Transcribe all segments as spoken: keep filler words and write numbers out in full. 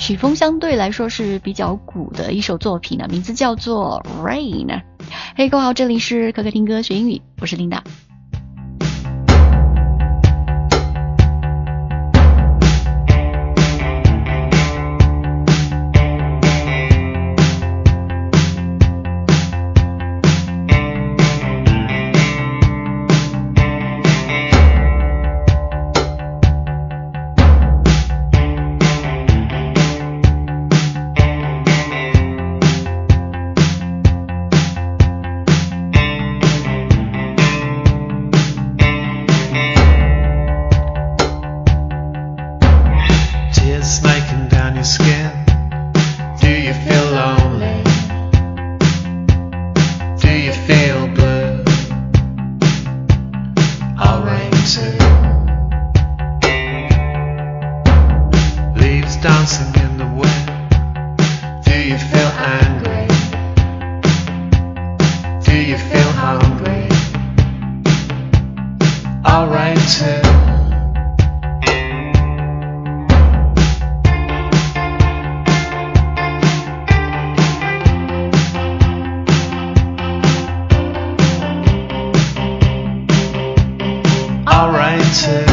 曲风相对来说是比较古的一首作品呢，名字叫做 Rain。 嘿，各位好，这里是可可听歌学英语，我是琳达。 Dancing in the wind. Do you feel angry? Do you feel hungry? I'll rain too. I'll rain too.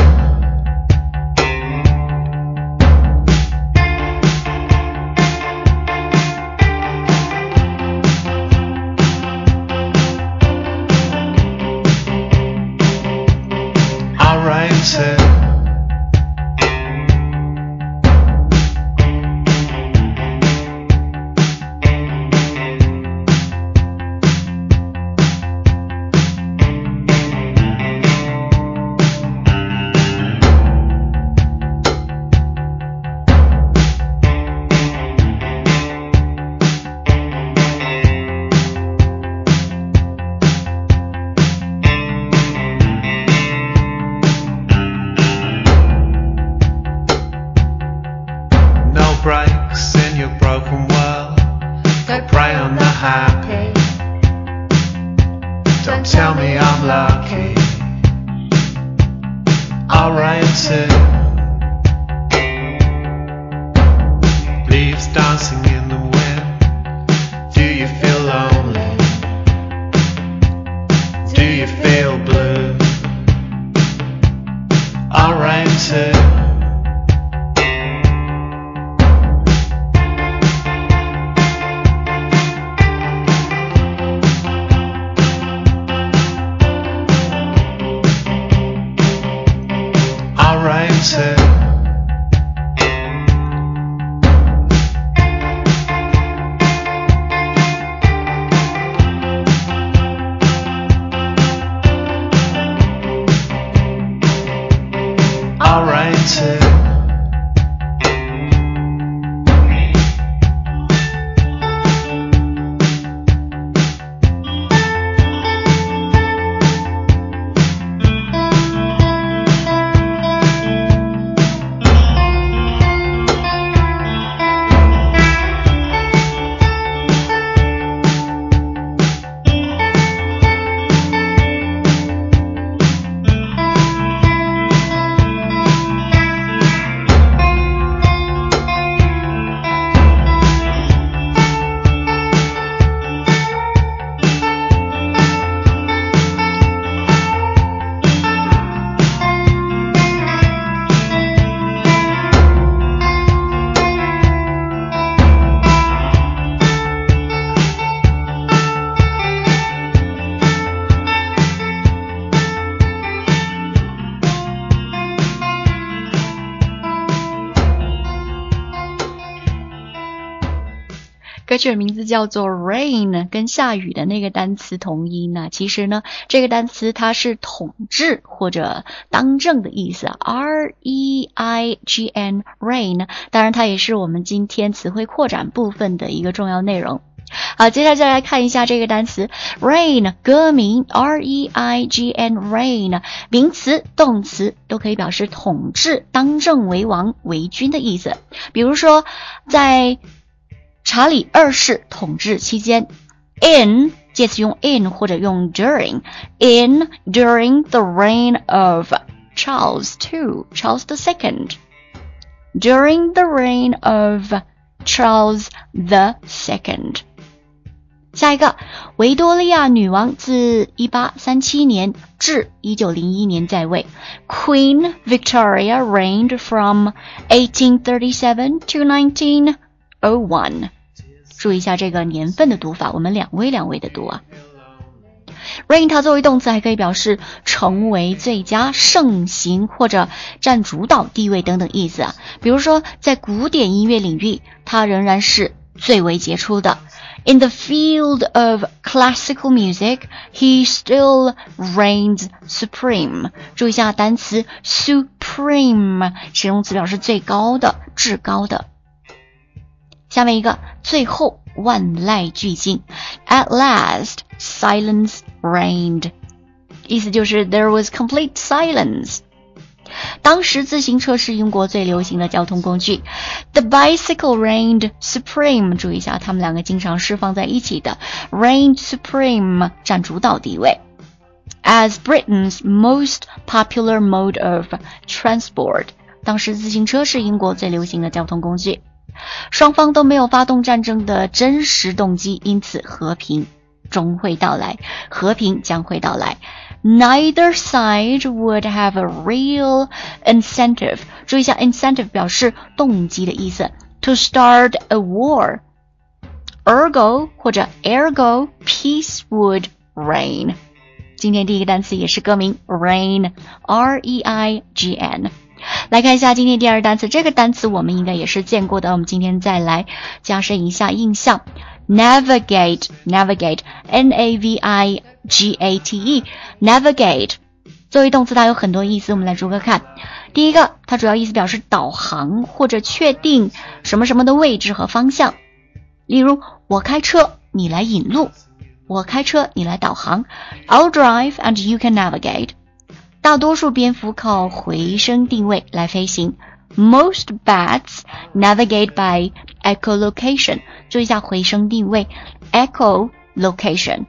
Breaks in your broken world. Don't prey on the happy. Don't tell me I'm lucky. I'll rain too. Leaves dancing in the wind. Do you feel lonely? Do you feel blue? I'll rain too. Too. I'll rain too. 歌曲的名字叫做 Rain， 跟下雨的那个单词同音呢。其实呢，这个单词它是统治或者当政的意思 ，R E I G N Rain。当然，它也是我们今天词汇扩展部分的一个重要内容。好，接下来再来看一下这个单词 Rain， 歌名 R E I G N Rain， 名词、动词都可以表示统治、当政为王、为君的意思。比如说，在查理二世统治期间 in 介词用 in 或者用 during in during the reign of Charles the Second Charles the Second during the reign of Charles the Second。下一个，维多利亚女王自一八三七年至一九零一年在位。Queen Victoria reigned from eighteen thirty-seven to nineteen oh one。注意一下这个年份的读法，我们两位两位的读啊。Reign 它作为动词还可以表示成为最佳、盛行或者占主导地位等等意思啊。比如说在古典音乐领域，它仍然是最为杰出的。In the field of classical music, he still reigns supreme. 注意一下单词 supreme， 形容词表示最高的、至高的。下面一个，最后万籁俱静。At last, silence reigned. 意思就是 there was complete silence。当时自行车是英国最流行的交通工具。The bicycle reigned supreme， 注意一下，他们两个经常是放在一起的。Reigned supreme， 占主导地位。As Britain's most popular mode of transport， 当时自行车是英国最流行的交通工具。双方都没有发动战争的真实动机，因此和平终会到来，和平将会到来。Neither side would have a real incentive. 注意一下 incentive 表示动机的意思。To start a war. Ergo 或者 ergo peace would reign. 今天第一个单词也是歌名 reign. R E I G N. 来看一下今天第二个单词，这个单词我们应该也是见过的，我们今天再来加深一下印象。Navigate, navigate, N A V I G A T E, navigate 作为动词它有很多意思，我们来逐个看。第一个，它主要意思表示导航或者确定什么什么的位置和方向。例如，我开车，你来引路；我开车，你来导航。I'll drive and you can navigate。大多数蝙蝠靠回声定位来飞行。Most bats navigate by echolocation. 注意一下回声定位 echolocation。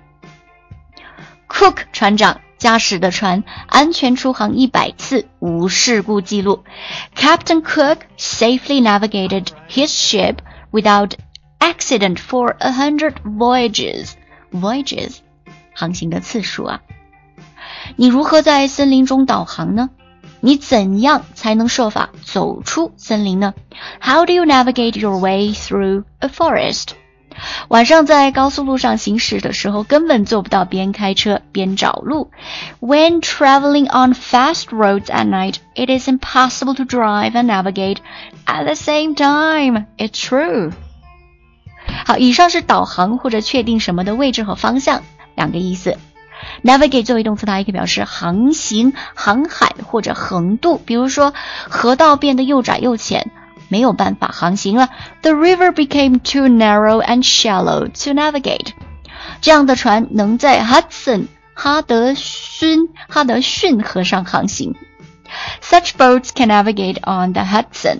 Cook 船长驾驶的船安全出航一百次，无事故记录。Captain Cook safely navigated his ship without accident for a hundred voyages. Voyages 航行的次数啊。你如何在森林中导航呢？你怎样才能设法走出森林呢？ How do you navigate your way through a forest? 晚上在高速路上行驶的时候，根本做不到边开车边找路。When traveling on fast roads at night, it is impossible to drive and navigate at the same time. It's true. 好，以上是导航或者确定什么的位置和方向，两个意思。Navigate 作为动词，它也可以表示航行、航海或者横渡。比如说，河道变得又窄又浅，没有办法航行了。The river became too narrow and shallow to navigate. 这样的船能在 Hudson 哈德逊哈德逊河上航行。Such boats can navigate on the Hudson.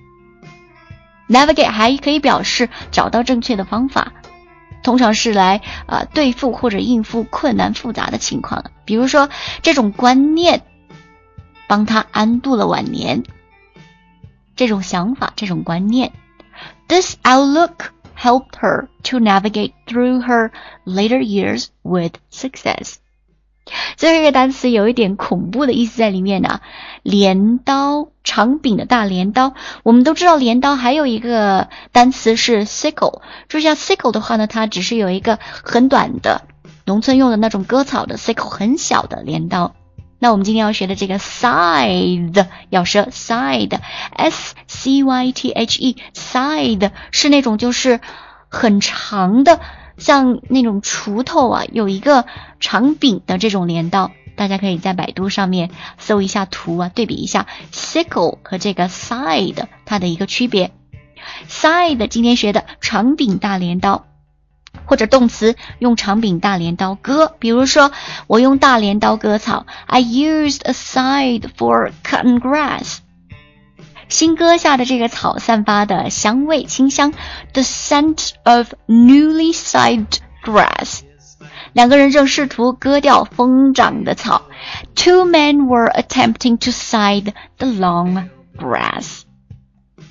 Navigate 还可以表示找到正确的方法。通常是来呃对付或者应付困难复杂的情况，比如说这种观念帮他安度了晚年，这种想法，这种观念。This outlook helped her to navigate through her later years with success. 最后一个单词有一点恐怖的意思在里面呢，镰刀，长柄的大镰刀。我们都知道镰刀还有一个单词是 sickle， 注意一下 sickle 的话呢，它只是有一个很短的农村用的那种割草的 sickle， 很小的镰刀。那我们今天要学的这个 scythe， 咬舌 scythe S C Y T H E scythe 是那种就是很长的，像那种锄头啊，有一个长柄的这种镰刀。大家可以在百度上面搜一下图啊，对比一下 sickle 和这个 scythe 它的一个区别。scythe 今天学的长柄大镰刀，或者动词用长柄大镰刀割，比如说我用大镰刀割草 I used a scythe for cutting grass。 新割下的这个草散发的香味清香 The scent of newly scythed grass。 两个人正试图割掉疯长的草 Two men were attempting to scythe the long grass。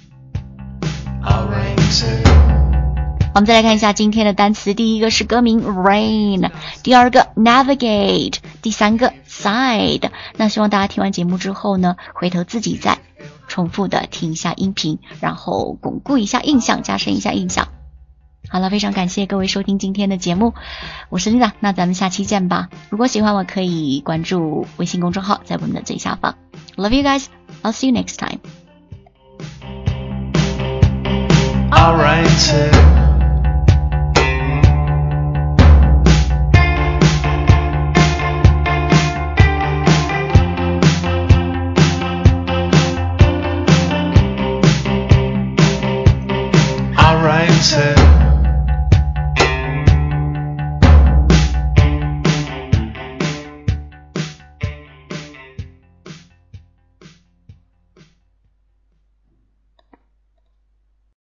I'll rain too. 我们再来看一下今天的单词，第一个是歌名 Rain， 第二个 Navigate， 第三个 Side。 那希望大家听完节目之后呢，回头自己再重复的听一下音频，然后巩固一下印象，加深一下印象。好了，非常感谢各位收听今天的节目，我是 Lina， 那咱们下期见吧。如果喜欢我可以关注微信公众号，在我们的最下方。 Love you guys, I'll see you next time. I'll rain too.